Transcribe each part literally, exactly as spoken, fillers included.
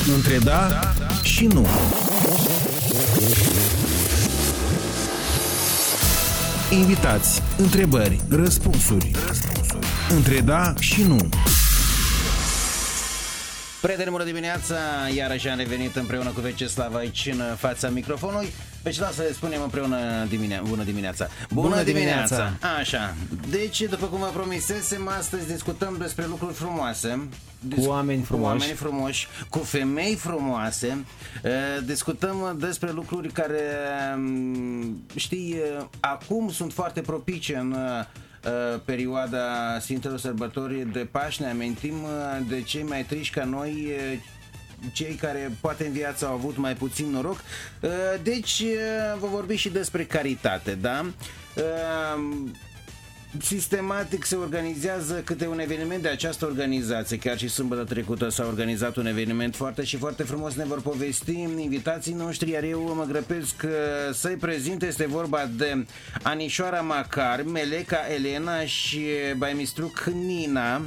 Între da și nu. Invitați, întrebări, răspunsuri. Între da și nu. Prieteni, bună dimineața! Iarăși am revenit împreună cu Veceslav aici în fața microfonului. Veceslav, să le spunem împreună dimine- bună dimineața! Bună, bună dimineața! dimineața! Așa, deci, după cum vă promisesem, astăzi discutăm despre lucruri frumoase. Cu oameni frumoși. Cu oameni frumoși, cu femei frumoase. Discutăm despre lucruri care, știi, acum sunt foarte propice în perioada Sfintelor Sărbători de Paști. Ne amintim de cei mai triști ca noi, cei care poate în viață au avut mai puțin noroc. Deci vă vorbi și despre caritate, da? Sistematic se organizează câte un eveniment de această organizație. Chiar și sâmbătă trecută s-a organizat un eveniment foarte și foarte frumos. Ne vor povesti invitații noștri, iar eu mă grăbesc să-i prezint. Este vorba de Anișoara Macar, Meleca Elena și Baimistruc Nina.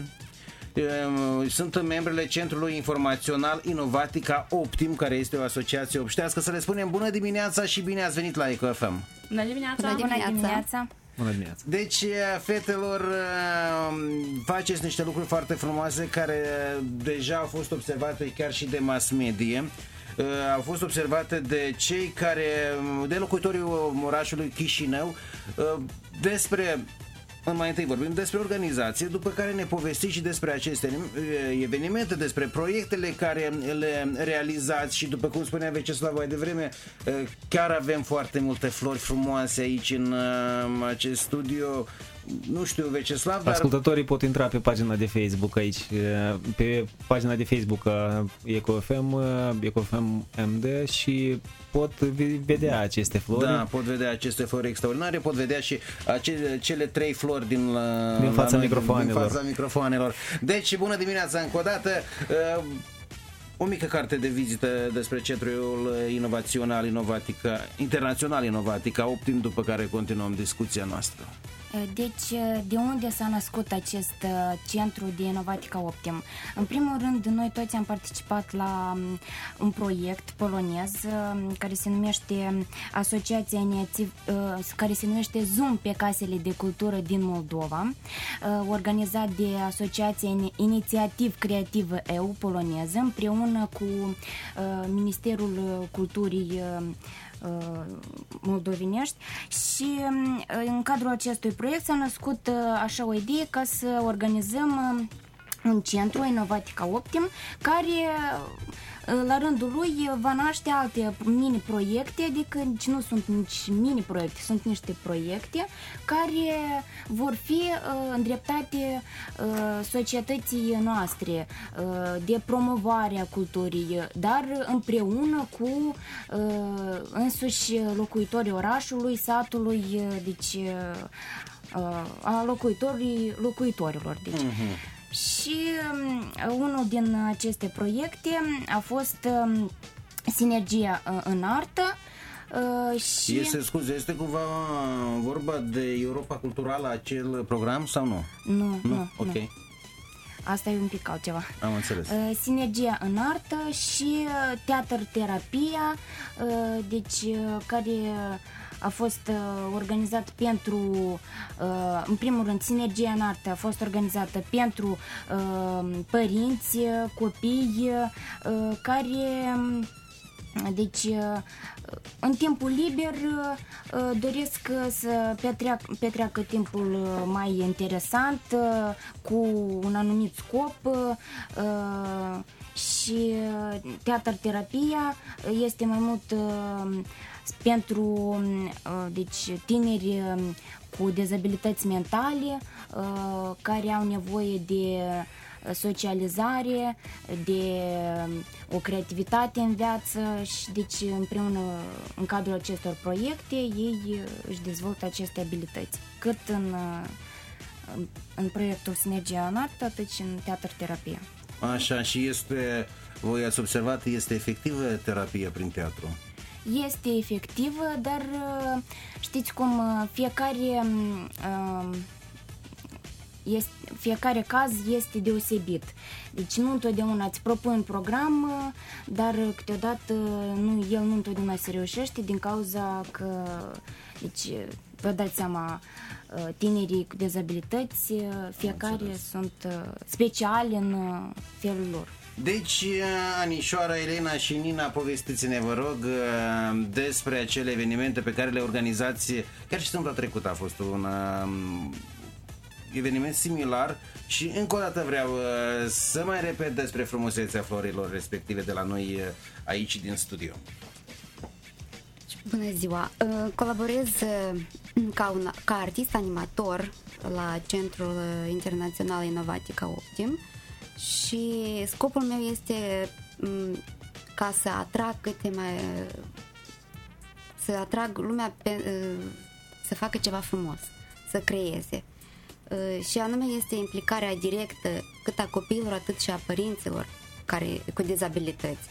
Sunt membrele Centrului Informațional Inovatica Optim, care este o asociație obștească. Să le spunem bună dimineața și bine ați venit la Eco F M. Bună dimineața! Bună dimineața! Bună dimineața. Bună dimineața! Deci, fetelor, faceți niște lucruri foarte frumoase care deja au fost observate chiar și de mass media. Au fost observate de cei care, de locuitorii orașului Chișinău, despre... Mai întâi vorbim despre organizație, după care ne povestiți și despre aceste evenimente, despre proiectele care le realizați și, după cum spunea Veceslav mai devreme, chiar avem foarte multe flori frumoase aici în acest studio. Nu știu, Veceslav, dar... Ascultătorii pot intra pe pagina de Facebook aici, pe pagina de Facebook a Eco F M, Eco F M M D, și pot vedea aceste flori. Da, pot vedea aceste flori extraordinare, pot vedea și acele, cele trei flori din, din fața la, microfoanelor. Din fața microfoanelor. Deci, bună dimineața încă o dată. O mică carte de vizită despre Centrul Inovațional Inovatica, Internațional Inovatica Optim, după care continuăm discuția noastră. Deci, de unde s-a născut acest centru de inovatica Optim? În primul rând, noi toți am participat la un proiect polonez care se numește Asociația Iniativ, care se numește Zoom pe casele de cultură din Moldova, organizat de Asociația Inițiativ Creativă E U poloneză, împreună cu Ministerul Culturii moldovenești, și în cadrul acestui proiect s-a născut așa o idee ca să organizăm un centru Inovatica Optim, care la rândul lui va naște alte mini-proiecte, adică nu sunt nici mini-proiecte, sunt niște proiecte care vor fi uh, îndreptate uh, societății noastre, uh, de promovare a culturii, dar împreună cu uh, însuși locuitorii orașului, satului, uh, deci uh, a locuitorii, locuitorilor. Deci. Uh-huh. Și um, unul din aceste proiecte a fost um, Sinergia uh, în artă. Uh, și... Este, scuze, este cumva vorba de Europa Culturală, acel program, sau nu? Nu, nu, nu. Ok. Nu. Asta e un pic altceva. Am înțeles. Uh, Sinergia în artă și uh, teatr-terapia, uh, deci uh, care a fost uh, organizat pentru, uh, în primul rând, Sinergia în artă a fost organizată pentru uh, părinți, copii uh, care, deci, uh, în timpul liber uh, doresc să petreacă, petreacă timpul mai interesant, uh, cu un anumit scop, uh, și teatr-terapia este mai mult uh, pentru deci, tineri cu dizabilități mentale, care au nevoie de socializare, de o creativitate în viață, și deci împreună, în cadrul acestor proiecte, ei își dezvoltă aceste abilități, cât în, în proiectul Sinergia în artă, atât și în teatr-terapia. Așa, și este, voi ați observat, este efectivă terapia prin teatru? Este efectivă, dar știți cum, fiecare este, fiecare caz este deosebit. Deci nu întotdeauna îți propui un program, dar câteodată nu, el nu întotdeauna se reușește din cauza că, deci, vă dați seama, tinerii cu dezabilități, fiecare sunt speciali în felul lor. Deci, Anișoara, Elena și Nina, povestiți-ne, vă rog, despre acele evenimente pe care le organizați. Chiar și sâmbătă trecută a fost un um, eveniment similar și încă o dată vreau uh, să mai repet despre frumusețea florilor respective de la noi uh, aici din studio. Bună ziua! Colaborez ca, un, ca artist animator la Centrul Internațional Inovatica Optim și scopul meu este ca să atrag câte mai să atrag lumea pe, să facă ceva frumos, să creeze. Și anume este implicarea directă cât a copiilor, atât și a părinților care, cu dizabilități.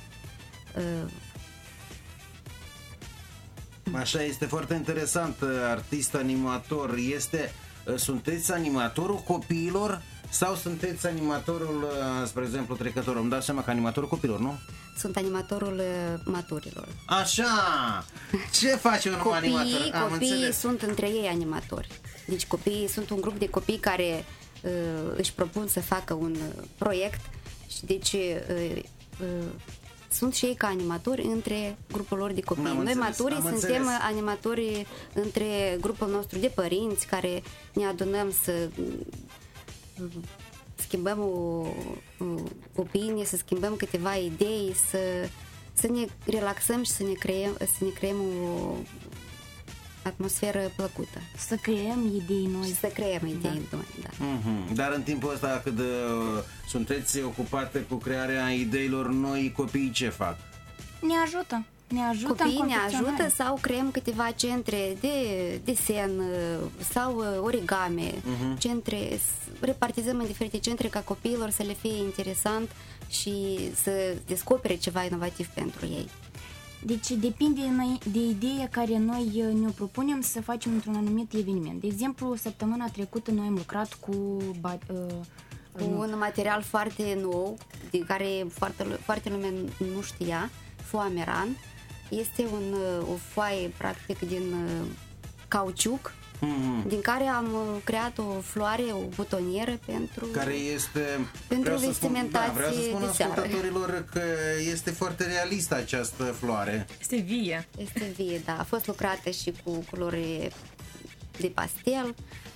Așa, este foarte interesant, artist animator. Este, sunteți animatorul copiilor sau sunteți animatorul, spre exemplu, trecătorul? Îmi dau seama că animatorul copiilor, nu? Sunt animatorul maturilor. Așa! Ce face un copiii, animator? Am copiii înțeles. sunt între ei animatori. Deci copiii sunt un grup de copii care uh, își propun să facă un uh, proiect și deci uh, uh, sunt și ei ca animatori între grupul lor de copii. Noi maturii suntem înțeles. animatori între grupul nostru de părinți care ne adunăm să uh, schimbăm o, o opinie, să schimbăm câteva idei, să, să ne relaxăm și să ne creăm, să ne creăm o atmosferă plăcută. Să creăm idei noi. Și să creăm idei da. noi, da. Mm-hmm. Dar în timpul ăsta când uh, sunteți ocupate cu crearea ideilor noi, copiii ce fac? Ne ajută. Ne ajută Copiii ne ajută sau creăm câteva centre de desen sau origami, uh-huh. centre, repartizăm în diferite centre ca copiilor să le fie interesant și să descopere ceva inovativ pentru ei. Deci depinde de ideea care noi ne propunem să facem într-un anumit eveniment. De exemplu, săptămâna trecută noi am lucrat cu uh, cu un material foarte nou, de care foarte, foarte lume nu știa, foameran. Este un, o foaie practic din cauciuc, mm-hmm. din care am creat o floare, o butonieră pentru care este pentru vestimentație. Da, vreau să spun de ascultătorilor că este foarte realistă această floare. Este vie. Este vie, da. A fost lucrată și cu culori de pastel.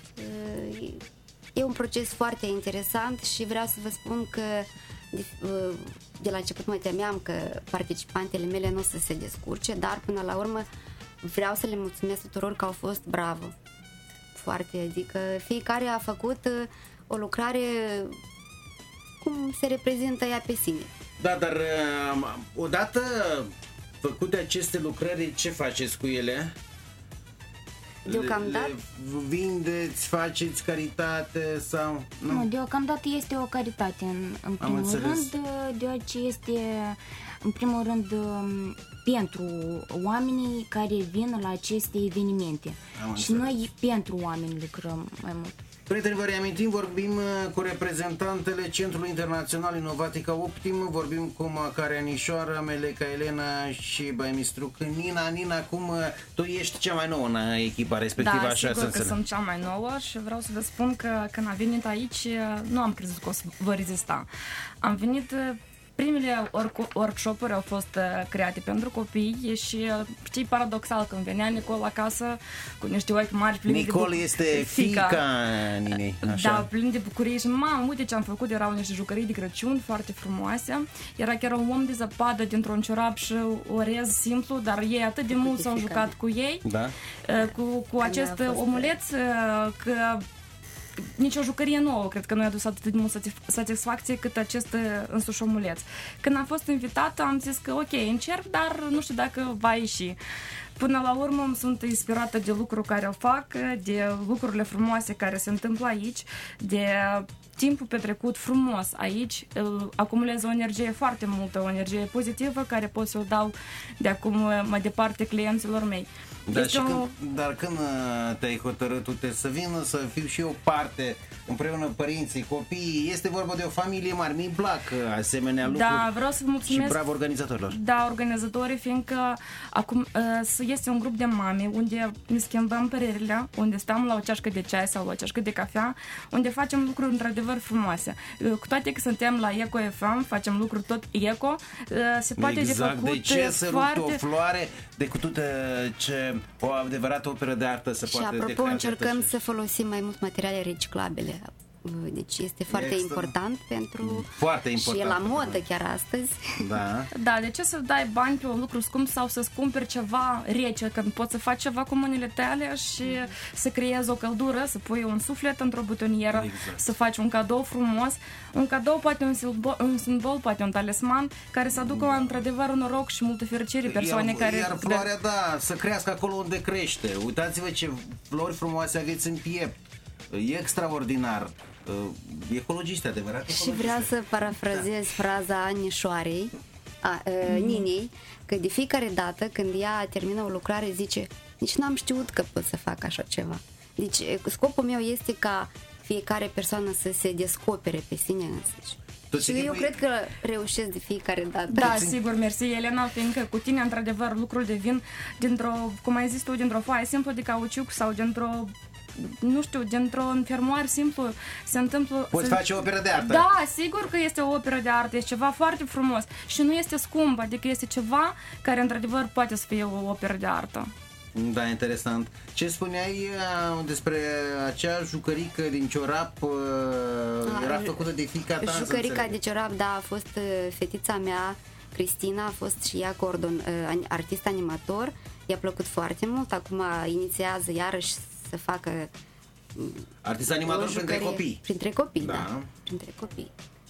E un proces foarte interesant și vreau să vă spun că de, de la început mă temeam că participantele mele nu o să se descurce, dar până la urmă vreau să le mulțumesc tuturor că au fost bravo. Foarte, adică fiecare a făcut o lucrare cum se reprezintă ea pe sine. Da, dar odată făcute aceste lucrări, ce faceți cu ele? Deocamdată? Le vindeți, faceți caritate sau... Nu, nu deocamdată este o caritate în, în primul rând, deoarece este în primul rând pentru oamenii care vin la aceste evenimente. Am și înțeles. Noi pentru oameni lucrăm mai mult. Prieteni, vă reamintim, vorbim cu reprezentantele Centrului Internațional Inovatica Optim, vorbim cu Macaria Anișoara, Meleca Elena și Baimistruc Nina. Nina, cum tu ești cea mai nouă în echipa respectivă, da, așa sigur să că înțeleg. sunt cea mai nouă și vreau să vă spun că când am venit aici nu am crezut că o să vă rezista. Am venit... Primele workshop-uri au fost create pentru copii și știi paradoxal când venea Nicol acasă cu niște ochi mari plini Nicol de bucurie. este fiica, fiica Ninei, așa. Da, plin de bucurie și mamă, uite ce am făcut, erau niște jucării de Crăciun foarte frumoase. Era chiar un om de zăpadă dintr-un ciorap și orez simplu, dar ei atât de mult s-au jucat cu ei, da. cu, cu acest omuleț că nici o jucărie nouă, cred că nu i-a dus atât de mult satisfacție cât acest însuși omuleț. Când am fost invitată, am zis că ok, încerc, dar nu știu dacă va ieși. Până la urmă sunt inspirată de lucruri care o fac, de lucrurile frumoase care se întâmplă aici, de timpul petrecut frumos aici, acumulez o energie foarte multă, o energie pozitivă care pot să o dau de acum mai departe clienților mei. Dar, și o... când, dar când te-ai hotărât uite, să vină să fiu și eu parte împreună părinții, copiii, este vorba de o familie mare, mi-i plac asemenea lucruri. Da, vreau să mulțumesc. Și bravo organizatorilor. Da, organizatorii, fiindcă acum este un grup de mame unde ne schimbăm părerile, unde stăm la o ceașcă de ceai sau la o ceașcă de cafea, unde facem lucruri într-adevăr frumoase. Cu toate că suntem la Eco F M, facem lucruri tot eco, se poate exact. de făcut de ce să foarte... o floare decât ce o adevărată operă de artă să și poate apropo, încercăm să folosim mai mult materiale reciclabile. Deci este foarte Extra. important pentru... Foarte important. Și e la modă chiar astăzi. Da. Da, de ce să dai bani pe un lucru scump sau să-ți cumperi ceva rece, când poți să faci ceva cu mâinile tale și să creezi o căldură, să pui un suflet într-o butonieră, exact. Să faci un cadou frumos, un cadou poate un simbol, un simbol poate un talisman, care să aducă da. Într-adevăr un noroc și multă fericire persoane iar, care... Iar floarea, da, să crească acolo unde crește. Uitați-vă ce flori frumoase aveți în piept. E extraordinar. Ecologiste, adevărat. Și vreau să parafrazez da. Fraza Anișoarei, a, a, Ninei, că de fiecare dată când ea termină o lucrare zice, nici n-am știut că pot să fac așa ceva. Deci scopul meu este ca fiecare persoană să se descopere pe sine însăși. Și eu timpul... cred că reușesc de fiecare dată. Da, sigur, mersi, Elena, fiindcă cu tine, într-adevăr, lucrul devin dintr-o, cum ai zis tu, dintr-o foaie simplă de cauciuc sau dintr-o nu știu, dintr-un fermoar simplu se întâmplă... Poți se... face o operă de artă. Da, sigur că este o operă de artă, este ceva foarte frumos și nu este scump, adică este ceva care într-adevăr poate să fie o operă de artă. Da, interesant. Ce spuneai uh, despre acea jucărică din ciorap, uh, a, era făcută de fiica ta? Jucărica de ciorap, da, a fost uh, fetița mea, Cristina, a fost și ea coordon, uh, artist animator, i-a plăcut foarte mult, acum inițiază iarăși să facă artist animator printre copii. Printre copii, da. da. Printre copii.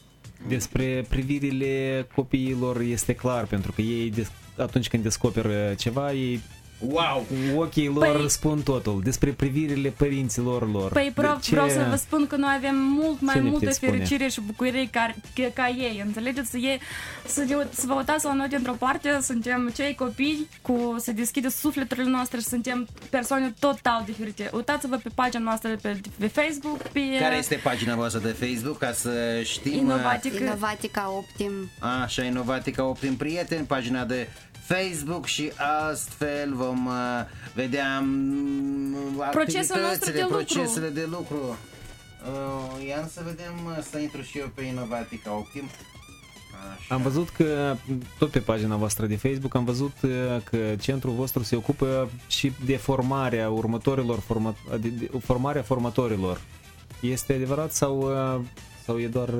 Despre privirile copiilor este clar, pentru că ei atunci când descoperă ceva, ei wow! Ochii lor păi, spun totul. Despre privirile părinților lor. Păi vreau, ce... vreau să vă spun că noi avem mult mai multă fericire spune? și bucurie ca, ca, ca ei. Înțelegeți? Ei, să, de, să vă uitați la noi dintr-o parte, suntem cei copii cu să deschide sufleturile noastre și suntem persoane total diferite. Uitați-vă pe pagina noastră pe, pe Facebook. Pe, care este pagina voastră de Facebook ca să știm? Inovatica, Inovatica Optim. Așa, Inovatica Optim Prieteni, pagina de Facebook și astfel vom uh, vedea um, activitățile, de procesele de lucru. Uh, ia să vedem, să intru și eu pe Inovatica Optim. Așa. Am văzut că, tot pe pagina voastră de Facebook, am văzut că centrul vostru se ocupă și de formarea următorilor, forma, de, de, formarea formatorilor. Este adevărat sau, sau e doar...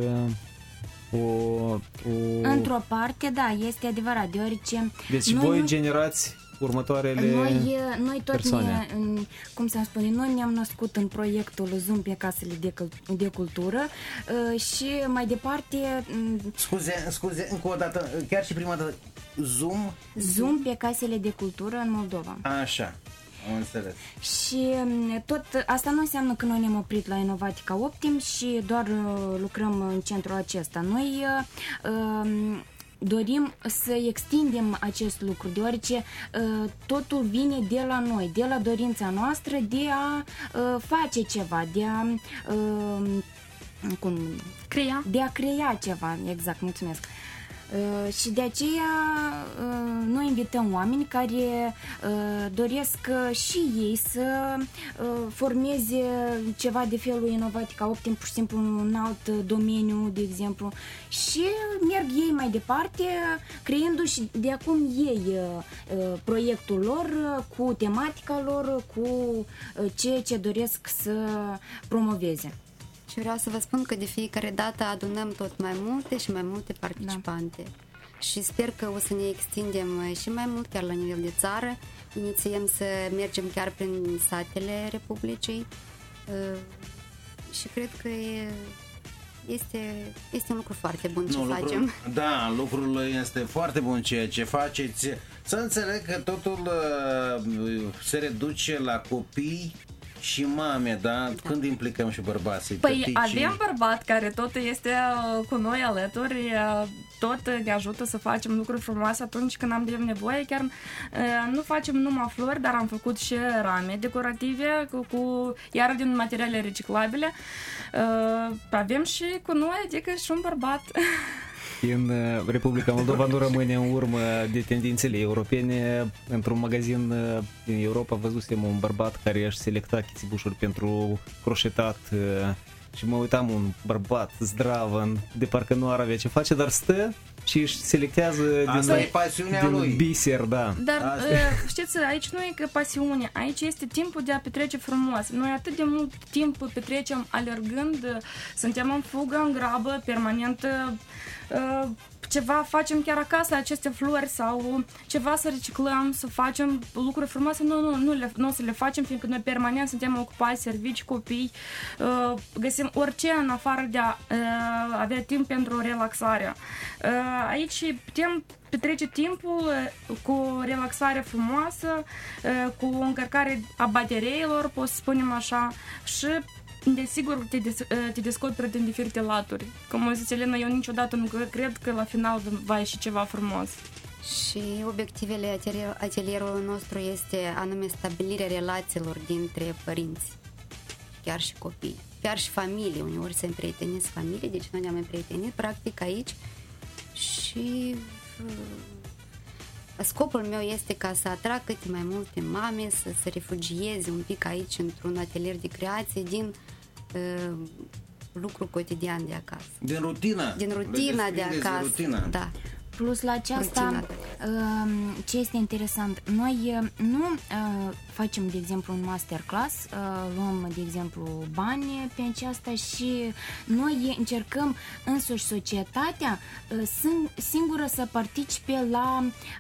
O, o... Într-o parte, da, este adevărat, deoarece... Deci noi voi nu... generați următoarele noi, noi tot persoane. Ne, cum să spune, noi ne-am născut în proiectul Zoom pe casele de, de cultură și mai departe... Scuze, scuze, încă o dată, chiar și prima dată, Zoom? Zoom pe casele de cultură în Moldova. Așa. Am înțeles. Și tot asta nu înseamnă că noi ne-am oprit la Inovatica Optim și doar uh, lucrăm în centrul acesta. Noi uh, dorim să extindem acest lucru, deoarece uh, totul vine de la noi, de la dorința noastră de a uh, face ceva, de a uh, cum, crea. de a crea ceva, exact, mulțumesc. Uh, și de aceea uh, noi invităm oameni care uh, doresc uh, și ei să uh, formeze ceva de felul Inovatica Optim, pur și simplu în alt domeniu, de exemplu, și merg ei mai departe, creându-și de acum ei uh, proiectul lor, uh, cu tematica lor, cu uh, ceea ce doresc să promoveze. Și vreau să vă spun că de fiecare dată adunăm tot mai multe și mai multe participante. Da. Și sper că o să ne extindem și mai mult, chiar la nivel de țară. Inițiem să mergem chiar prin satele Republicii. Și cred că e, este, este un lucru foarte bun ce Nu, facem. lucrul, da, lucrul este foarte bun ceea ce faceți. Să înțeleg că totul uh, se reduce la copii și mame, da? da? Când implicăm și bărbații? Păi tăticii? avem bărbat care tot este uh, cu noi alături, uh, tot ne ajută să facem lucruri frumoase atunci când am de nevoie. Chiar uh, nu facem numai flori, dar am făcut și rame decorative cu, cu iar din materiale reciclabile. Uh, avem și cu noi, adică și un bărbat. În Republica Moldova nu rămâne în urmă de tendințele europene. Într-un magazin din Europa văzusem un bărbat care își selecta chițibușuri pentru croșetat și mă uitam, un bărbat zdravăn, de parcă nu ar avea ce face, dar stă și își selectează Asta din, e pasiunea din lui. biser, da. Dar Asta. știți, aici nu e că pasiune, aici este timpul de a petrece frumos. Noi atât de mult timp petrecem alergând, suntem în fugă, în grabă, permanent, ceva facem chiar acasă, aceste flori sau ceva să reciclăm, să facem lucruri frumoase. Nu, nu, nu, le, nu o să le facem, fiindcă noi permanent suntem ocupați, servici, copii, găsim orice în afară de a avea timp pentru relaxare. Aici putem petrece timpul cu relaxare frumoasă, cu o încărcare a bateriilor, pot să spunem așa, și desigur te, des, te descoperi din diferite laturi. Cum zice Elena, eu niciodată nu cred că la final va ieși ceva frumos. Și obiectivele atelier, atelierului nostru este anume stabilirea relațiilor dintre părinți, chiar și copii, chiar și familie. Uneori se împrietenesc familie, deci noi ne-am împrietenit practic aici și scopul meu este ca să atrag câte mai multe mame să se refugieze un pic aici într-un atelier de creație din uh, lucru cotidian de acasă. Din rutina. Din rutina de acasă. Rutina. Da. Plus la aceasta, ce este interesant, noi nu facem, de exemplu, un masterclass, luăm, de exemplu, bani pe aceasta și noi încercăm însuși societatea singură să participe la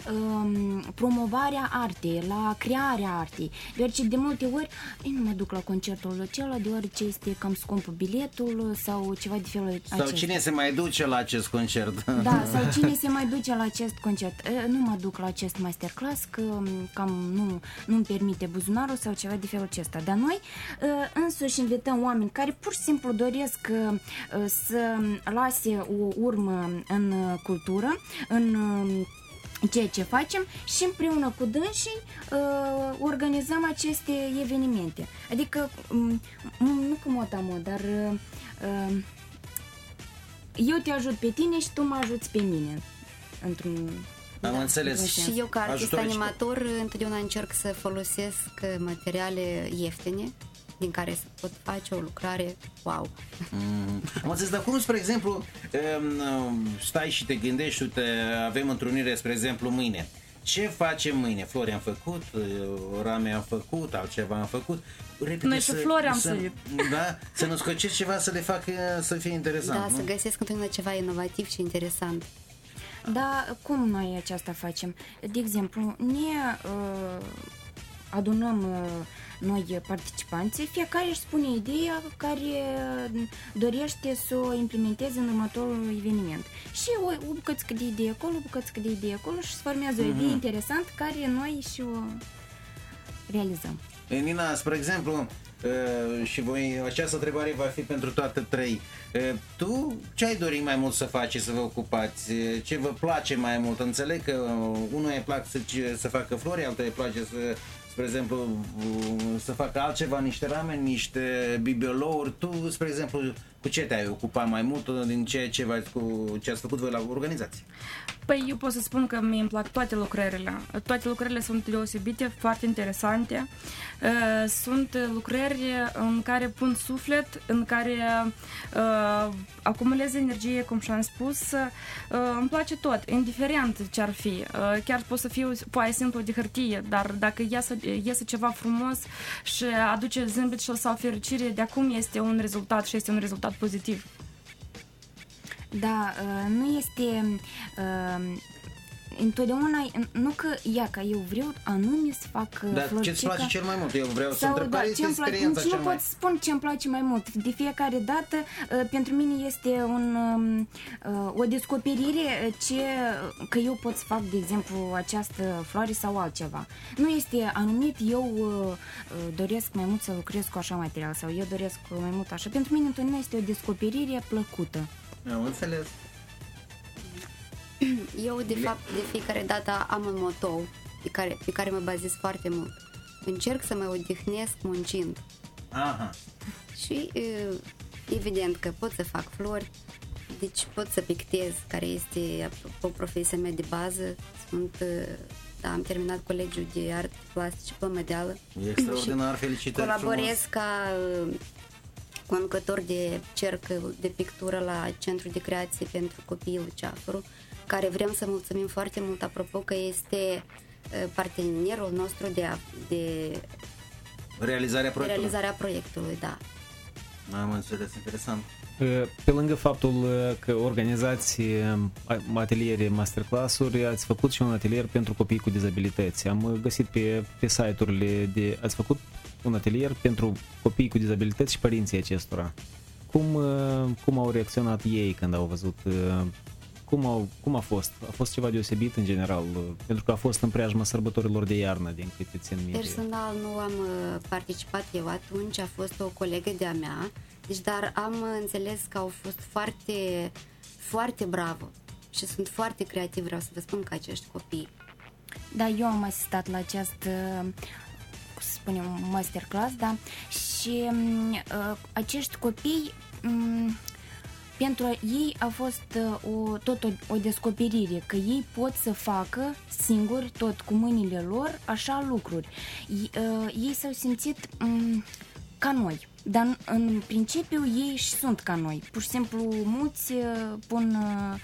promovarea artei, la crearea artei. Deoarece de multe ori nu mă duc la concertul acela, deoarece este cam scump biletul sau ceva de felul acesta. Sau cine se mai duce la acest concert? Da, sau cine se mai duce la acest concert. Nu mă duc la acest masterclass că cam nu, nu-mi permite buzunarul sau ceva de felul acesta. Dar noi însuși invităm oameni care pur și simplu doresc să lase o urmă în cultură, în ceea ce facem și împreună cu dânsii uh, organizăm aceste evenimente. Adică, um, nu cu mot-a-mot, dar uh, eu te ajut pe tine și tu mă ajuți pe mine. Într-un... Am Da. înțeles. Și eu ca artist Ajutor animator întotdeauna încerc să folosesc materiale ieftine din care să pot face o lucrare wow. Mm. Am înțeles, dar cum, spre exemplu, stai și te gândești, uite, avem întrunire, spre exemplu, mâine. Ce facem mâine? Flori am făcut, rame am făcut, altceva am făcut. Repede, Noi și flori am să, sărit. Da? Să nu scocesc ceva să le fac să fie interesant. Da, nu? să găsesc întotdeauna ceva inovativ și interesant. Da, cum noi aceasta facem? De exemplu, ne uh, adunăm uh, noi participanții, fiecare își spune ideea care dorește să o implementeze în următorul eveniment. Și o, o bucățică de idee acolo, o bucățică de idee acolo și se formează o idee interesantă care noi și o realizăm. Nina, spre exemplu, și voi, această întrebare va fi pentru toate trei. Tu ce ai dori mai mult să faci, să vă ocupați? Ce vă place mai mult? Înțeleg că unul îi place să, să facă flori, altul îi place să, spre exemplu, să facă altceva, niște ramen, niște bibelouri. Tu, spre exemplu, cu ce te-ai ocupat mai mult din ceea ce, v-ați, cu, ce ați făcut voi la organizație? Păi eu pot să spun că mi-mi plac toate lucrările. Toate lucrările sunt deosebite, foarte interesante. Sunt lucrări în care pun suflet, în care uh, acumulez energie, cum și-am spus. Uh, îmi place tot, indiferent ce ar fi. Uh, chiar pot să fie o foaie simplă de hârtie, dar dacă iasă, iasă ceva frumos și aduce zâmbet sau fericire, de acum este un rezultat și este un rezultat pozitiv. Da, nu este întotdeauna, nu că ia ca eu vreau anume să fac Dar floricica. ce-ți place cel mai mult? Eu vreau să Sau, întreb da, care este ce-mi place, experiența nici cel nu mai... pot să spun ce îmi place mai mult. De fiecare dată, uh, pentru mine este un, uh, o descoperire ce, că eu pot să fac, de exemplu, această floare sau altceva. Nu este anumit, eu uh, doresc mai mult să lucrez cu așa material sau eu doresc mai mult așa. Pentru mine întotdeauna este o descoperire plăcută. Am înțeles. Eu, de fapt, de fiecare dată am un motou pe care, pe care mă bazez foarte mult. Încerc să mă odihnesc muncind. Aha. Și evident că pot să fac flori, deci pot să pictez, care este o profesia mea de bază. Sunt, da, am terminat colegiul de arte plastice pe Mădeală. E extraordinar, felicitări. Colaborez frumos. ca conducător de cerc de pictură la Centrul de Creație pentru Copiii Luceafărul, care vrem să mulțumim foarte mult, apropo că este partenerul nostru de, a, de realizarea proiectului. realizarea proiectului, da. Am înțeles, interesant. Pe lângă faptul că organizați ateliere masterclass-uri, ați făcut și un atelier pentru copii cu dizabilități. Am găsit pe, pe site-urile de... Ați făcut un atelier pentru copii cu dizabilități și părinții acestora. Cum, cum au reacționat ei când au văzut... Cum, au, cum a fost? A fost ceva deosebit în general? Pentru că a fost în preajma sărbătorilor de iarnă, din câte țin minte. Personal nu am participat eu atunci, a fost o colegă de-a mea, deci, dar am înțeles că au fost foarte, foarte bravo și sunt foarte creativi, vreau să vă spun, că acești copii. Da, eu am asistat la această, să spunem, masterclass, da, și uh, acești copii... Um, pentru ei a fost o, tot o, o descoperire, că ei pot să facă singuri, tot cu mâinile lor, așa lucruri. Ei, uh, ei s-au simțit um, ca noi, dar în, în principiu ei și sunt ca noi. Pur și simplu mulți uh, pun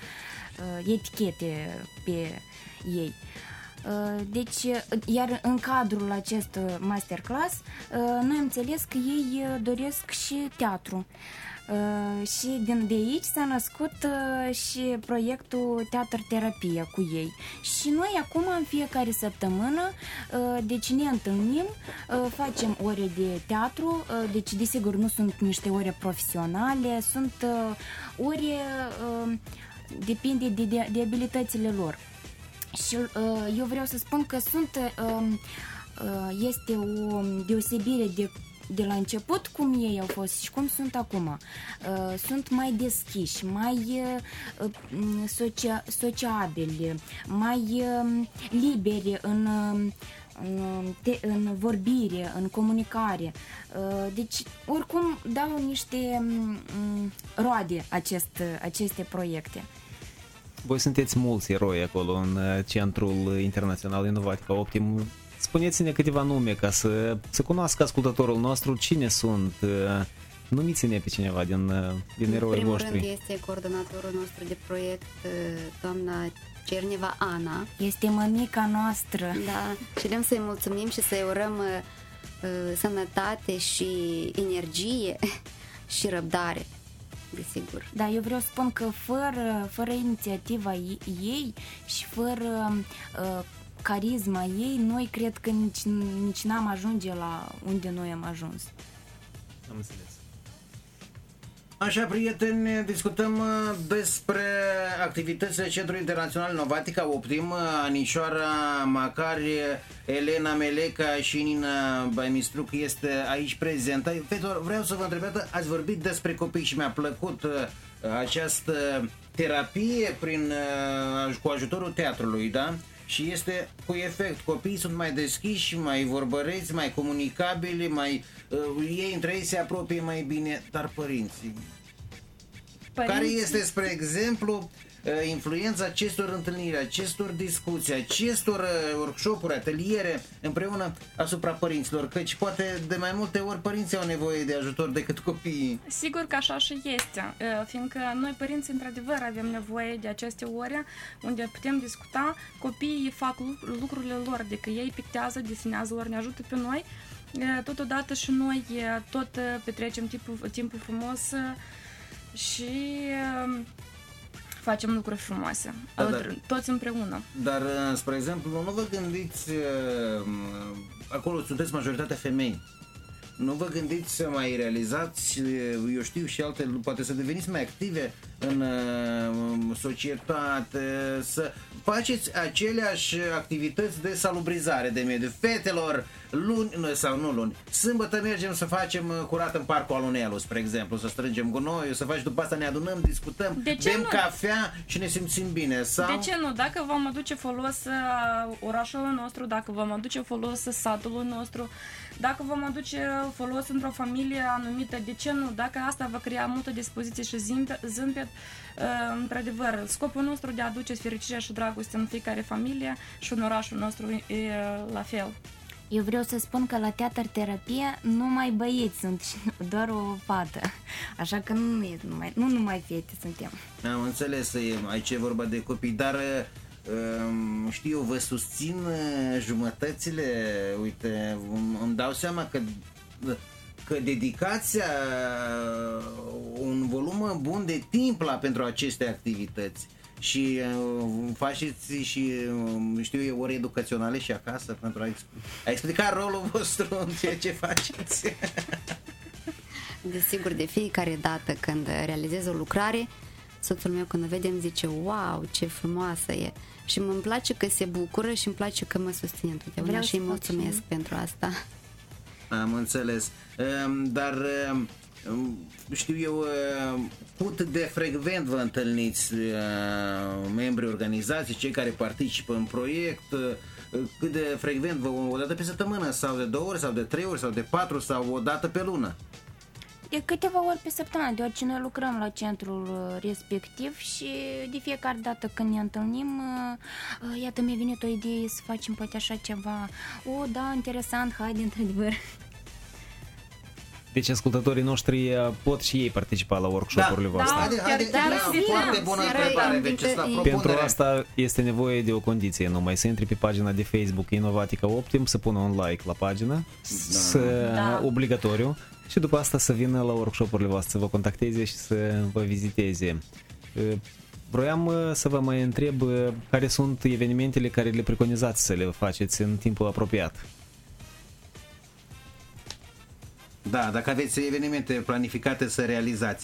uh, etichete pe ei. Uh, deci, iar în cadrul acest masterclass, uh, noi am înțeles că ei doresc și teatru. Uh, și din de aici s-a născut uh, și proiectul Teatr Terapia cu ei. Și noi acum în fiecare săptămână uh, deci ne întâlnim, uh, facem ore de teatru, uh, deci desigur nu sunt niște ore profesionale, sunt uh, ore, uh, depinde de, de, de abilitățile lor. Și uh, eu vreau să spun că sunt uh, uh, este o deosebire de de la început cum ei au fost și cum sunt acum. Uh, sunt mai deschiși, mai uh, socia- sociabili, mai uh, liberi în, uh, te- în vorbire, în comunicare. Uh, deci, oricum, dau niște um, roade acest, aceste proiecte. Voi sunteți mulți eroi acolo în Centrul Internațional Inovatica Optim. Spuneți-ne câteva nume ca să, să cunoască ascultătorul nostru cine sunt. Numiți-ne pe cineva din, din eroii voștri. În primul rând este coordonatorul nostru de proiect, doamna Cerneva Ana. Este mămica noastră. Da, și vrem să-i mulțumim și să-i urăm uh, sănătate și energie și răbdare, desigur. Da, eu vreau să spun că fără, fără inițiativa ei și fără uh, carisma ei, noi cred că nici, nici n-am ajunge la unde noi am ajuns. Am înțeles. Așa, prieteni, discutăm despre activitățile Centrului Internațional Inovatica Optim. Anișoara Macari, Elena Meleca și Nina Baimistruc este aici prezentă. Fetor, vreau să vă întreb, ați vorbit despre copii și mi-a plăcut această terapie prin, cu ajutorul teatrului, da? Și este cu efect. Copiii sunt mai deschiși, mai vorbăreți, mai comunicabili, mai uh, ei între ei se apropie mai bine, dar părinții. Părinții... Care este, spre exemplu, uh, influența acestor întâlniri, acestor discuții, acestor uh, workshop-uri, ateliere împreună asupra părinților? Căci poate de mai multe ori părinții au nevoie de ajutor decât copiii. Sigur că așa și este, fiindcă noi părinții într-adevăr avem nevoie de aceste ore unde putem discuta, copiii fac lucrurile lor, adică ei pictează, desenează, ori ne ajută pe noi, totodată și noi tot petrecem timpul, timpul frumos și facem lucruri frumoase, Da, alături, dar- toți împreună. Dar, uh, spre exemplu, nu vă gândiți, uh, acolo sunteți majoritatea femei, nu vă gândiți să mai realizați, uh, eu știu, și alte, poate să deveniți mai active în uh, societate, să faceți aceleași activități de salubrizare de mediu. Fetelor, luni, sau nu luni, sâmbătă mergem să facem uh, curat în parcul Alunelu, spre exemplu, să strângem gunoiul, să facem, după asta ne adunăm, discutăm, De ce bem nu? cafea și ne simțim bine. Sau... De ce nu? Dacă vom aduce folos uh, orașului nostru, dacă vom aduce folos satului nostru, dacă vom aduce folos într-o familie anumită, de ce nu? Dacă asta va crea multă dispoziție și zâmbet, zâmbet uh, într-adevăr, scopul nostru de a aduce fericirea și dragoste în fiecare familie și în orașul nostru e uh, la fel. Eu vreau să spun că la teatr terapie numai băieți sunt și doar o fată. Așa că nu, e numai, nu numai fete suntem. Am înțeles, e, aici e vorba de copii, dar um, știu, vă susțin uh, jumătățile, uite, îmi îmi dau seama că, că dedicați uh, un volum bun de timp la pentru aceste activități. Și uh, faceți și, uh, știu eu, ori educaționale și acasă pentru a, expl- a explica rolul vostru în ceea ce faceți. Desigur, de fiecare dată când realizez o lucrare, soțul meu când o vede îmi zice, wow, ce frumoasă e. Și îmi place că se bucură și îmi place că mă susține întotdeauna. Vreau Și îi să fac și mulțumesc eu. pentru asta. Am înțeles. Um, dar um, știu eu, um, cât de frecvent vă întâlniți uh, membrii organizației, cei care participă în proiect, uh, cât de frecvent vă, o dată pe săptămână sau de două ori sau de trei ori sau de patru sau o dată pe lună? De câteva ori pe săptămână, deoarece noi lucrăm la centrul uh, respectiv și de fiecare dată când ne întâlnim, uh, uh, iată, mi-a venit o idee să facem poate așa ceva. O, da, interesant, haide, într-adevăr. Deci ascultătorii noștri uh, pot și ei participa la workshopurile Da, voastre. haide, haide, chiar da, bine. foarte bună Chiar întrebare, am deci dintre- la Pentru Pentru propunere. asta este nevoie de o condiție numai, să intri pe pagina de Facebook Innovatica Optim, să pună un like la pagină, să, Da. obligatoriu, și după asta să vină la workshopurile voastre, să vă contacteze și să vă viziteze. Uh, Vroiam uh, să vă mai întreb uh, care sunt evenimentele care le preconizați să le faceți în timpul apropiat. Da, dacă aveți evenimente planificate să realizați.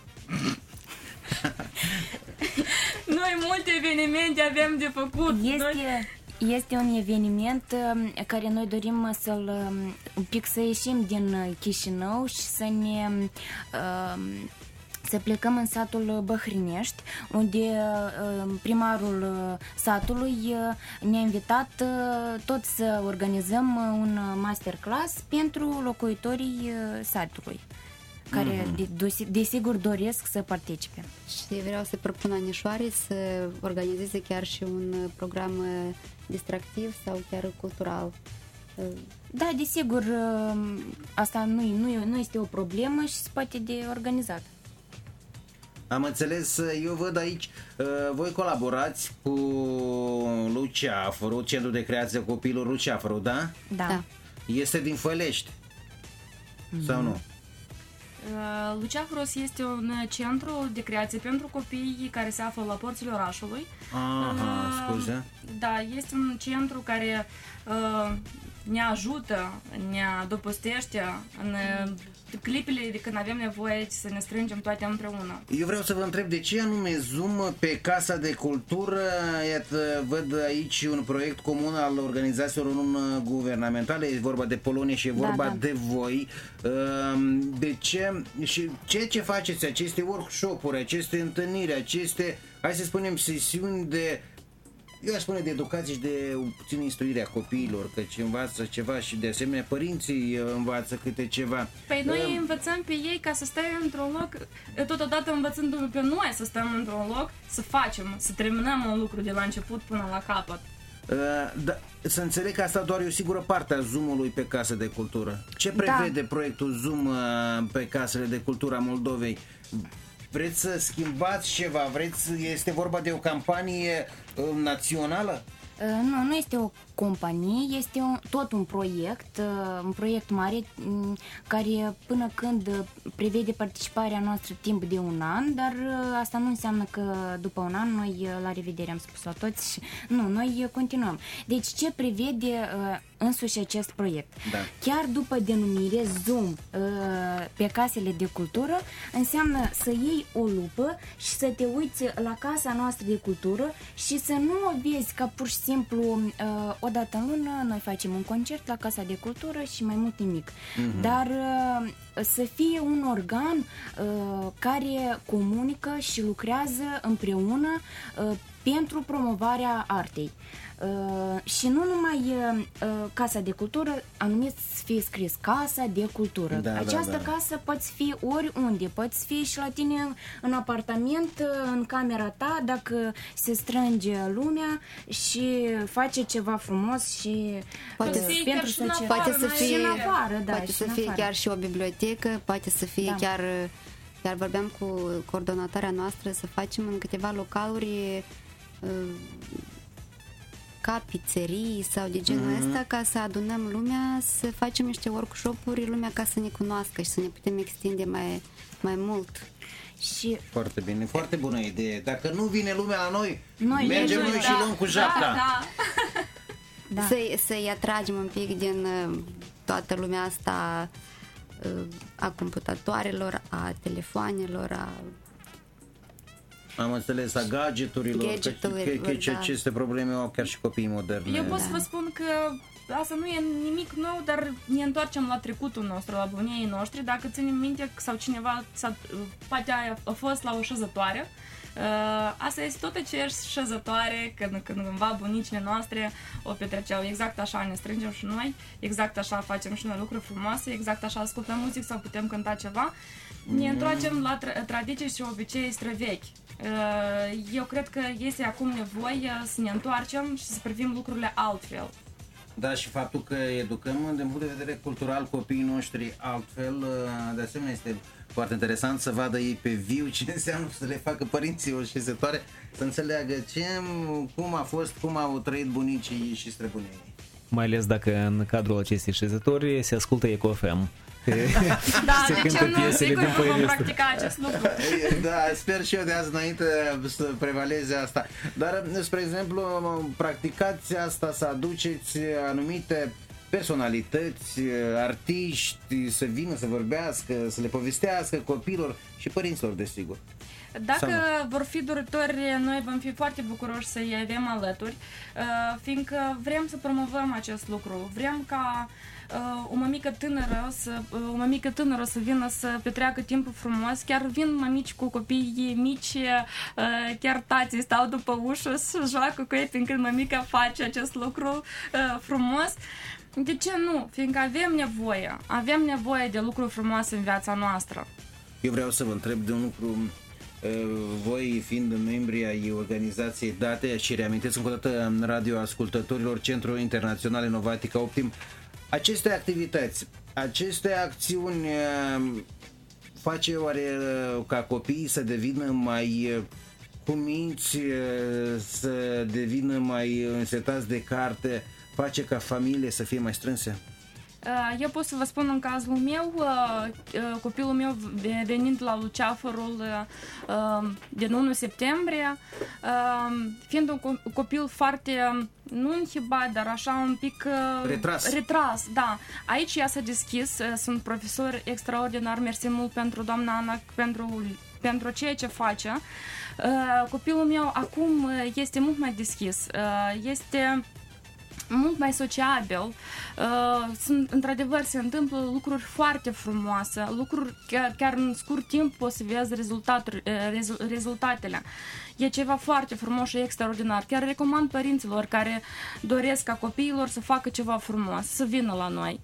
Noi multe evenimente avem de făcut. Noi... Este, este un eveniment um, care noi dorim să-l um, un pic să ieșim din uh, Chișinău și să ne um, să plecăm în satul Băhrinești, unde uh, primarul uh, satului uh, ne-a invitat uh, tot să organizăm uh, un masterclass pentru locuitorii uh, satului, care mm-hmm. de, de, desigur doresc să participe. Și vreau să propun Anișoare să organizeze chiar și un program uh, distractiv sau chiar cultural. Uh, Da, desigur, uh, asta nu, nu, nu este o problemă și se poate de organizat. Am înțeles, eu văd aici, uh, voi colaborați cu Luceafărul, Centrul de Creație Copilul Luceafărul, da? Da. Da. Este din Fălești, sau nu? Uh, Luceafăros este un centru de creație pentru copii care se află la porțile orașului. Aha, Uh, scuze. Da, este un centru care uh, ne ajută, ne adăpostește în uh, clipele de când avem nevoie să ne strângem toate împreună. Eu vreau să vă întreb de ce anume Zoom pe Casa de Cultură. Iată, văd aici un proiect comun al organizațiilor non-guvernamentale, e vorba de Polonia și e vorba da. de voi. De ce și ceea ce faceți, aceste workshop-uri, aceste întâlniri, aceste, hai să spunem, sesiuni de, eu aș spune, de educație și de puțin instruire a copiilor, căci învață ceva și de asemenea părinții învață câte ceva. Păi noi învățăm pe ei ca să stai într-un loc, totodată învățându-ne pe noi să stăm într-un loc, să facem, să terminăm un lucru de la început până la capăt. Da, să înțeleg că asta doar e o sigură parte a Zoom-ului pe Casă de Cultură. Ce prevede da. proiectul Zoom pe Casele de Cultură a Moldovei? Vreți să schimbați ceva? Vreți, este vorba de o campanie națională? Nu, nu este o companie, este un, tot un proiect, un proiect mare care până când prevede participarea noastră timp de un an, dar asta nu înseamnă că după un an noi la revedere am spus la toți, nu, noi continuăm. Deci ce prevede însuși acest proiect? Da. Chiar după denumire Zoom pe casele de cultură înseamnă să iei o lupă și să te uiți la casa noastră de cultură și să nu o vezi ca pur și simplu o dată în lună noi facem un concert la Casa de Cultură și mai mult nimic. Mm-hmm. Dar să fie un organ care comunică și lucrează împreună pentru promovarea artei. Uh, și nu numai uh, Casa de Cultură, anumit să fie scris Casa de Cultură. Da, Această da, da. casă poți fi oriunde, poți fi și la tine în apartament, în camera ta, dacă se strânge lumea și face ceva frumos și poate uh, să fie pentru să poate să fie, în afară, da, poate să fie afară. Chiar și o bibliotecă, poate să fie da. chiar, chiar vorbeam cu coordonatoarea noastră să facem în câteva localuri uh, ca pizzerii sau de genul mm-hmm. ăsta, ca să adunăm lumea, să facem niște workshop-uri, lumea ca să ne cunoască și să ne putem extinde mai, mai mult. Și foarte bine, foarte bună idee. Dacă nu vine lumea la noi, noi mergem noi da. și luăm cu japca. Da, da. da. Să-i, să-i atragem un pic din uh, toată lumea asta uh, a computatoarelor, a telefoanelor, a Am înțeles, a gadgeturilor, că, că, că da. aceste probleme au chiar și copiii moderni. Eu pot să vă spun că asta nu e nimic nou, dar ne întoarcem la trecutul nostru, la bunicii noștri. Dacă ținem minte sau cineva s-a, poate a fost la o șezătoare, asta este tot aceeași șezătoare când cândva bunicile noastre o petreceau. Exact așa ne strângem și noi, exact așa facem și noi lucruri frumoase, exact așa ascultăm muzică sau putem cânta ceva. Ne întoarcem la tra- tradiții și obicei străvechi. Eu cred că este acum nevoie să ne întoarcem și să privim lucrurile altfel. Da, și faptul că educăm din punct de vedere cultural copiii noștri altfel, de asemenea este foarte interesant să vadă ei pe viu ce înseamnă să le facă părinții o șezătoare, să înțeleagă ce, cum a fost, cum au trăit bunicii și străbunii ei. Mai ales dacă în cadrul acestei șezători se ascultă Eco F M. Da, de ce nu? Sigur că vom practica acest lucru. Da, sper și eu de azi înainte să prevaleze asta. Dar, spre exemplu, practicați asta, să aduceți anumite personalități, artiști, să vină să vorbească, să le povestească copiilor și părinților, desigur. Dacă Sau... vor fi doritori, noi vom fi foarte bucuroși să-i avem alături, fiindcă vrem să promovăm acest lucru. Vrem ca o mămică tânără să, o mămică tânără să vină să petreacă timpul frumos. Chiar vin mămici cu copii mici, chiar tații stau după ușă să joacă cu ei, fiindcă mămica face acest lucru frumos. De ce nu? Fiindcă avem nevoie, avem nevoie de lucruri frumoase în viața noastră. Eu vreau să vă întreb de un lucru. Voi fiind membri ai organizației Date și reamintesc încă o dată radioascultătorilor Centrul Internațional Inovatica Optim, aceste activități, aceste acțiuni face oare ca copiii să devină mai cuminți, să devină mai însetați de carte, face ca familie să fie mai strânse? Eu pot să vă spun în cazul meu, copilul meu venind la Luceafărul din unu septembrie, fiind un copil foarte, nu înhibat, dar așa un pic retras. retras, da. Aici ea s-a deschis, sunt profesori extraordinar, mersi mult pentru doamna Ana, pentru, pentru ceea ce face. Copilul meu acum este mult mai deschis, este mult mai sociabil. Sunt, într-adevăr, se întâmplă lucruri foarte frumoase, lucruri chiar, chiar în scurt timp poți să vezi rezultatele. E ceva foarte frumos și extraordinar. Chiar recomand părinților care doresc ca copiilor să facă ceva frumos, să vină la noi.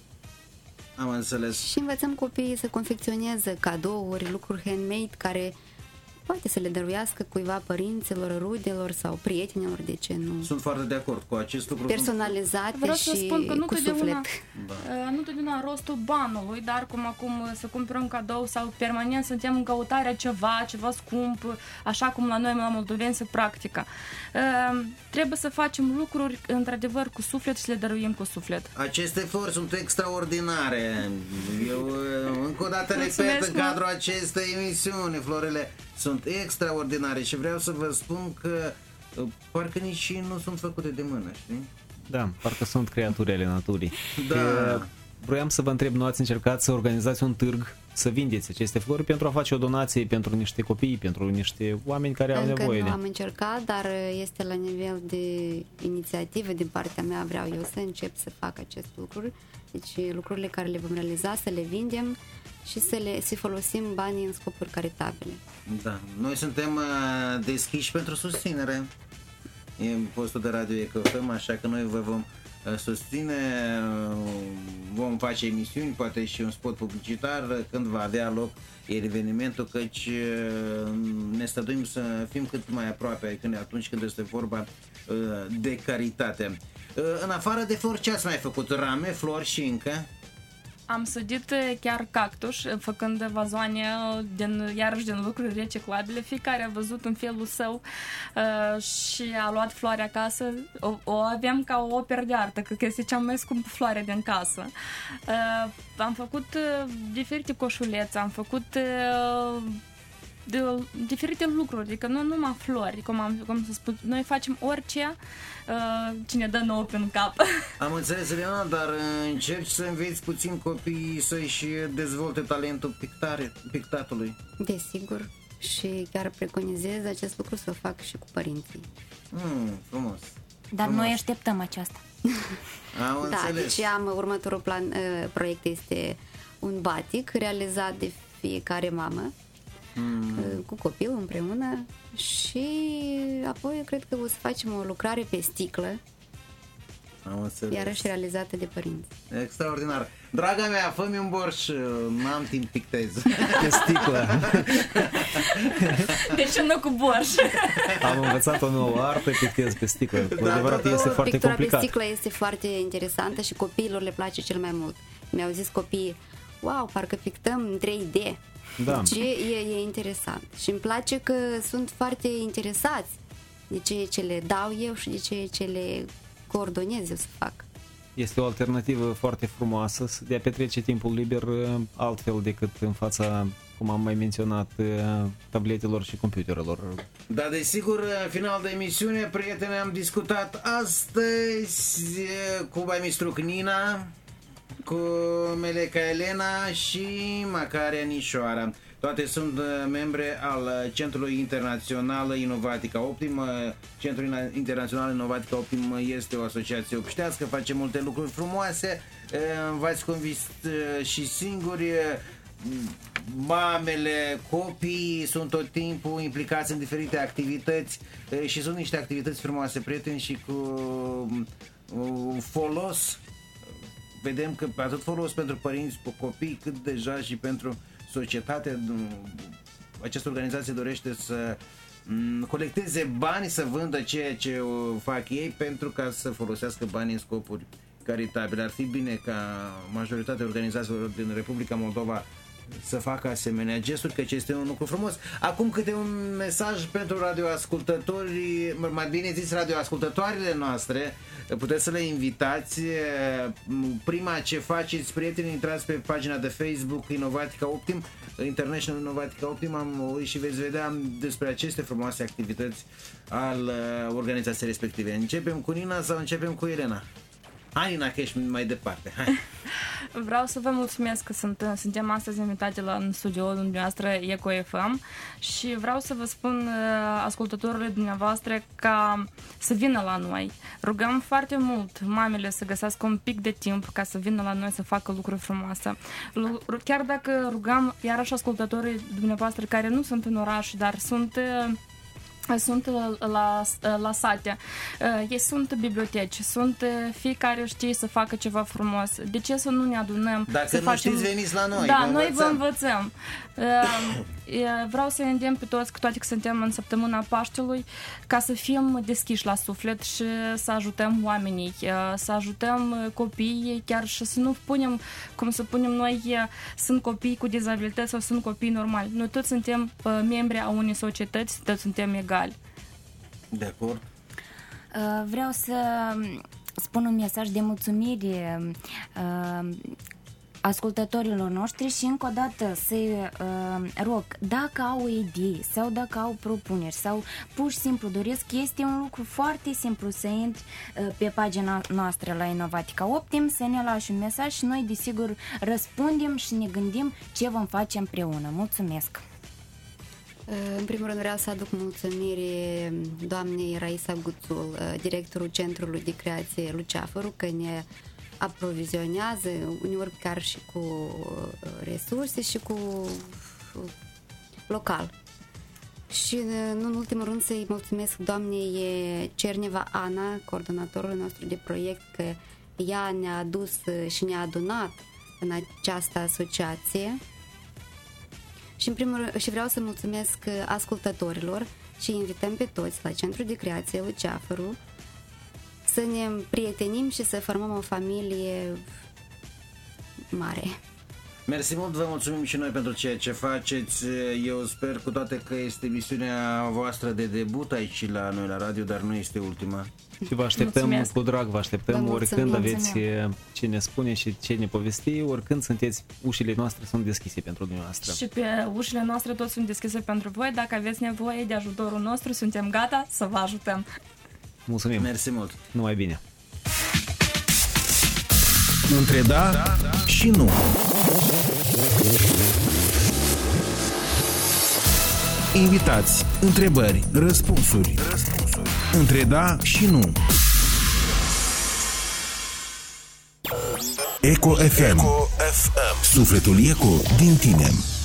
Am înțeles. Și învățăm copiii să confecționeze cadouri, lucruri handmade care poate să le dăruiască cuiva, părinților, rudelor sau prietenilor, de ce nu? Sunt foarte de acord cu acest lucru. Personalizate Vreau să și spun că nu cu totdeauna, suflet. Da. nu totdeauna rostul banului, dar cum acum să cumpărăm un cadou sau permanent suntem în căutarea ceva, ceva scump, așa cum la noi la moldoveni se practică. Trebuie să facem lucruri într-adevăr cu suflet și să le dăruim cu suflet. Aceste flori sunt extraordinare. Eu încă o dată repet Mulțumesc, în cadrul acestei emisiuni, florile sunt extraordinare și vreau să vă spun că parcă nici nu sunt făcute de mână, știi? Da, parcă sunt creaturi ale naturii. Da. Că vroiam să vă întreb, nu ați încercat să organizați un târg, să vindeți aceste flori pentru a face o donație pentru niște copii, pentru niște oameni care au Încă nevoie nu de... am încercat, dar este la nivel de inițiativă din partea mea, vreau eu să încep să fac acest lucru. Deci lucrurile care le vom realiza, să le vindem și să le să folosim banii în scopuri caritabile. Da, noi suntem uh, deschiși pentru susținere. E postul de radio Ecofem, așa că noi vă vom uh, susține, uh, vom face emisiuni, poate și un spot publicitar uh, când va avea loc evenimentul, căci uh, ne stăduim să fim cât mai aproape când, atunci când este vorba uh, de caritate. Uh, în afară de flori, ce ați mai făcut? Rame, flori și încă? Am sădit chiar cactus, făcând vazoane din, iarăși din lucruri reciclabile. Fiecare a văzut în felul său uh, și a luat floare acasă. O, o avem ca o operă de artă, cred că este cea mai scumpă floare din casă. Uh, am făcut uh, diferite coșulețe, am făcut uh, de, diferite lucruri, adică nu numai flori, cum, am, cum să spun, noi facem orice uh, cine dă nouă prin cap. Am înțeles, Elena, dar încerci să înveți puțin copiii să-și dezvolte talentul pictare, pictatului. Desigur, și chiar preconizez acest lucru să o fac și cu părinții. Mm, frumos. Dar frumos. noi așteptăm aceasta. Am Da, înțeles. deci am următorul plan, uh, proiect este un batic realizat de fiecare mamă mm. uh, cu copilul împreună și apoi cred că o să facem o lucrare pe sticlă, Am înțeles. iarăși realizată de părinți. Extraordinar. Draga mea, fă-mi un borș, n-am timp pictez. Pe sticlă. De ce nu cu borș? Am învățat o nouă artă, pictez pe sticlă. Cu Da, adevărat da, da. este foarte Pictura complicat. pe sticlă este foarte interesantă și copiilor le place cel mai mult. Mi-au zis copiii, wow, parcă pictăm în trei D. Da. Deci e, e interesant. Și îmi place că sunt foarte interesați de ceea ce le dau eu și de ceea ce le coordonez eu să fac. Este o alternativă foarte frumoasă de a petrece timpul liber altfel decât în fața, cum am mai menționat, tabletelor și computerelor. Da, desigur, final de emisiune, prieteni, am discutat astăzi cu Baimistruc Nina, cu Meleca Elena și Macaria Nișoara. Toate sunt membre al Centrului Internațional Inovatica Optim. Centrul Internațional Inovatica Optim este o asociație obștească, face multe lucruri frumoase, v-ați convins și singuri. Mamele, copiii sunt tot timpul implicați în diferite activități și sunt niște activități frumoase, prieteni, și cu folos. Vedem că atât folos pentru părinți, copii, cât deja și pentru societate. Această organizație dorește să colecteze bani, să vândă ceea ce fac ei pentru ca să folosească banii în scopuri caritabile. Ar fi bine ca majoritatea organizațiilor din Republica Moldova să facă asemenea gesturi, căci este un lucru frumos. Acum câte un mesaj pentru radioascultătorii, mai bine zis radioascultătoarele noastre, puteți să le invitați. Prima ce faceți, prieteni, intrați pe pagina de Facebook Inovatica Optim, International Inovatica Optim, am, și veți vedea despre aceste frumoase activități al organizației respective. Începem cu Nina sau începem cu Elena? Hai, Nina, că ești mai departe. Hai. Vreau să vă mulțumesc că sunt, suntem astăzi invitate la în studioul dumneavoastră Eco F M și vreau să vă spun ascultătorilor dumneavoastră ca să vină la noi. Rugăm foarte mult mamele să găsească un pic de timp ca să vină la noi să facă lucruri frumoase. Chiar dacă rugăm iarăși ascultătorii dumneavoastră care nu sunt în oraș, dar sunt sunt la, la sate, ei sunt biblioteci, sunt fiecare știe să facă ceva frumos. De ce să nu ne adunăm? Dacă să nu facem... știți, veniți la noi. Da, noi vă învățăm. Vreau să îndemn pe toți, cu toate că suntem în săptămâna Paștelui, ca să fim deschiși la suflet și să ajutăm oamenii, să ajutăm copiii, chiar și să nu punem, cum să punem noi, sunt copii cu dizabilități sau sunt copii normali. Noi toți suntem membri a unei societăți, toți suntem egali. De acord. Vreau să spun un mesaj de mulțumire ascultătorilor noștri și încă o dată să-i uh, rog, dacă au idei sau dacă au propuneri sau pur și simplu doresc, este un lucru foarte simplu să intri uh, pe pagina noastră la Innovatica Optim, să ne lași un mesaj și noi desigur răspundem și ne gândim ce vom face împreună. Mulțumesc! În primul rând vreau să aduc mulțumiri doamnei Raisa Guțul, directorul Centrului de Creație Luceafărul, că ne aprovizionează, uneori chiar și cu resurse și cu local. Și nu în ultimul rând să-i mulțumesc doamnei Cerneva Ana, coordonatorul nostru de proiect, că ea ne-a adus și ne-a adunat în această asociație. Și, în primul rând, și vreau să mulțumesc ascultătorilor și invităm pe toți la Centrul de Creație Luceafărul să ne prietenim și să formăm o familie mare. Mersi mult, vă mulțumim și noi pentru ceea ce faceți. Eu sper cu toate că este emisiunea voastră de debut aici la noi la radio, dar nu este ultima. Și vă așteptăm Mulțumesc. cu drag, vă așteptăm Vă oricând mulțumim. aveți ce ne spune și ce ne povesti, oricând sunteți, ușile noastre sunt deschise pentru dumneavoastră. Și pe ușile noastre toți sunt deschise pentru voi. Dacă aveți nevoie de ajutorul nostru, suntem gata să vă ajutăm. Mulțumim! Mersi mult! Numai bine! Între da și nu. Invitați, întrebări, răspunsuri. Între da și nu. Eco F M. Sufletul Eco din tine.